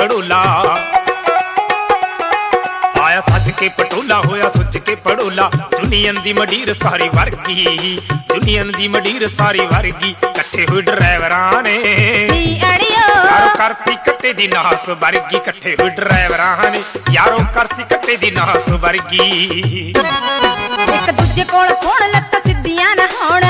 घड़ोला आया सज के पटोला होया सुच के पड़ोला दुनियन दी मडीर सारी वर्गी दुनियन दी मडीर सारी वर्गी कट्ठे हुए ड्राइवरां ने यारो करती कट्टे दी नास वर्गी कट्ठे हुए ड्राइवरां ने यारो करती कट्टे दी नास वर्गी एक दूजे कोल फोन लत्ता सिद्धियां ना होण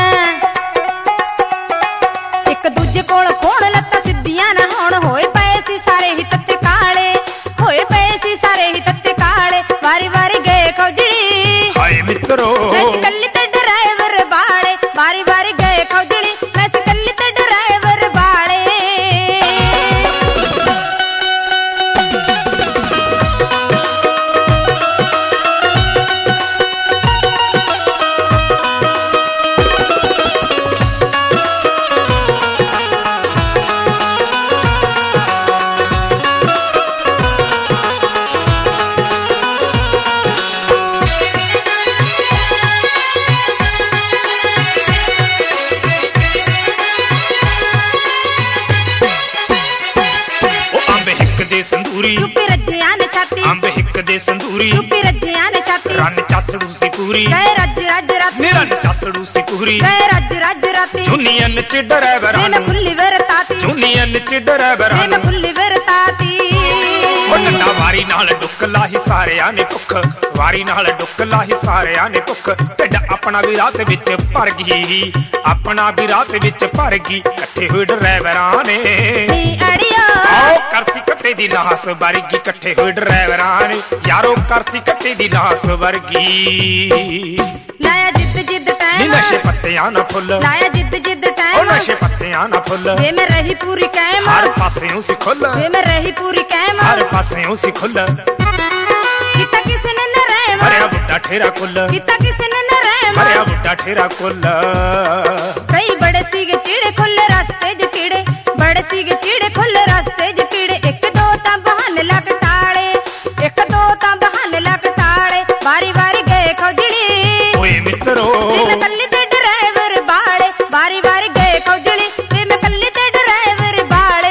एक दूजे कोल फोन लत्ता सिद्धियां ना होण होए पए सी सारे ही तत्ते काले होए पए सी सारे ही तत्ते काले वारी वारी गए खौजड़ी हाय मित्रो मैं कल्ली ते ड्राइवर बाले वारी वारी गए खौजड़ी मैं कल्ली ते ड्राइवर बाले चुप्पी रज्जियां ने छाती अंब हिक दे संदूरी चुप्पी रज्जियां ने छाती रन चसड़ू सी पूरी गए रज रज राती रन चसड़ू सी पूरी गए रज रज राती चुनियन च ड्राइवरां मैं खुली वरताती चुनियन च ड्राइवरां मैं खुली वरताती डंडा वारी नाल डुक लाही सारियां ने भुख वारी नाल डुक लाही सारियां ने भुख ढिड अपना भी रात विच भर गई अपना भी रात विच भर गई कट्ठे हुए ड्राइवरां ने आओ करती कट्टे दी नास वर्गी कट्ठे हुए ड्राइवरां ने यारो करती कट्टे दी नास वर्गी लाया जिद जिद टाइम नशे पत्तियां ना फुल लाया जिद जिद टाइम नशे पत्तियां ना फुल वे मैं रही पूरी कैम हर पासेओं सी खुल वे मैं रही पूरी कैम हर पासेओं सी खुल किता किसने न रहम हरिया बुड्ढा ठेरा कुल किता किसने न रहम हरिया बुड्ढा ठेरा कुल कई बड़े सीगे चीड़े खुल रास्ते ज कीड़े बड़े सीगे चीड़े खुल रास्ते ज कीड़े एक दो तां बहाने लग टाले एक दो तां बहाने लग टाले वारी वारी गए खौजड़ी ओए मित्रो मैं कल्ली ते ड्राइवर बाले वारी वारी गए खौजड़ी मैं कल्ली ते ड्राइवर बाले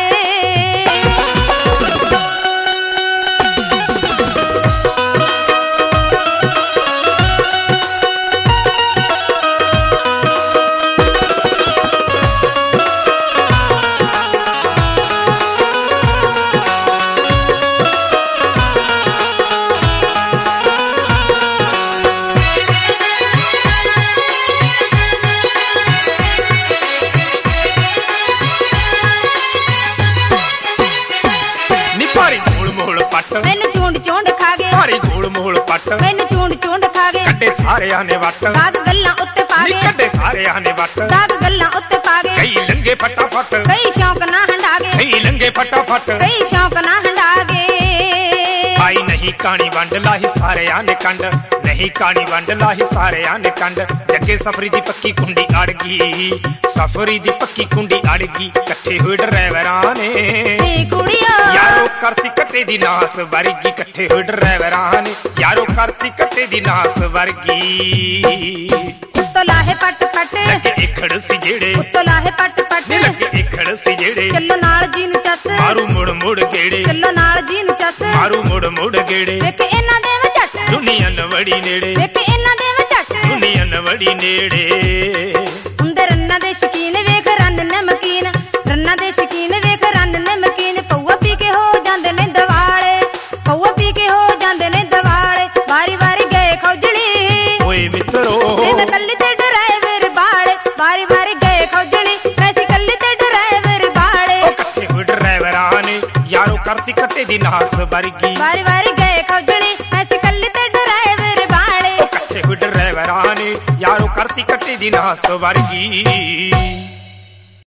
मैनू चूंड चूंड खा गए भारी गोल मोल पट मैनू चूंड चूंड खा गए कड्डे सारियां ने वट दाग गल्लां उत्ते पा गए कड्डे सारियां ने वट दाग गल्लां उत्ते पा गए कई लंगे फटाफट कई शौक ना हंडा गए कई लंगे फटाफट कई शौक ना हंडा गए आई नहीं कहानी वंड लाही सारियां ने कंड नहीं कहानी वंड लाही सारियां ने कंड जगे सफरी दी पक्की कुंडी अड़ गई सफरी दी पक्की कुंडी अड़ गई कट्ठे हुए ड्राइवरां ने कुड़िया यारो करती कट्टे दी नास वर्गी कट्ठे हुए ड्राइवरां ने यारो करती कट्टे दी नास वर्गी तो लाहे पट पट लगे इखड़ सी जेड़े तो लाहे पट पट लगे इखड़ सी जेड़े चलो नाल जी नु चस मारू मुड़ मुड़ गेड़े चलो नाल जी नु चस मारू मुड़ मुड़ गेड़े ਵੇਖ ਇਹਨਾਂ ਦੇ ਵਜੱਟ दुनिया नवड़ी नेड़े ਵੇਖ ਇਹਨਾਂ ਦੇ ਵਜੱਟ दुनिया नवड़ी नेड़े ਹੁੰਦੇ ਰੰਨਾਂ ਦੇ ਸ਼ਕੀਨ ਵੇਖ ਰੰਨ ਨਮਕੀਨ ਰੰਨਾਂ ਦੇ ਸ਼ਕੀਨ ਵੇਖ ਰੰਨ ਨਮਕੀਨ ਪਊਆ ਪੀ ਕੇ ਹੋ ਜਾਂਦੇ ਨੇ ਦਿਵਾਲੇ ਪਊਆ ਪੀ ਕੇ ਹੋ ਜਾਂਦੇ ਨੇ ਦਿਵਾਲੇ ਵਾਰੀ ਵਾਰੀ ਗਏ ਖੌਜੜੀ ओए मित्रो ਮੈਂ ਕੱਲੀ ਤੇ ਡਰਾਈਵਰ ਬਾਲੇ ਵਾਰੀ ਵਾਰੀ ਗਏ ਖੌਜੜੀ ਮੈਂ ਸੀ ਕੱਲੀ ਤੇ ਡਰਾਈਵਰ ਬਾਲੇ कट्ठे हुए ड्राइवरां ने यारो करती कट्टे दी नास वर्गी ਵਾਰੀ ਵਾਰੀ ਗਏ ਖੌਜੜੀ ਮੈਂ ਸੀ ਕੱਲੀ ਤੇ ਡਰਾਈਵਰ ਬਾਲੇ कट्ठे हुए ड्राइवरां ने यारो करती कट्टे दी नास वर्गी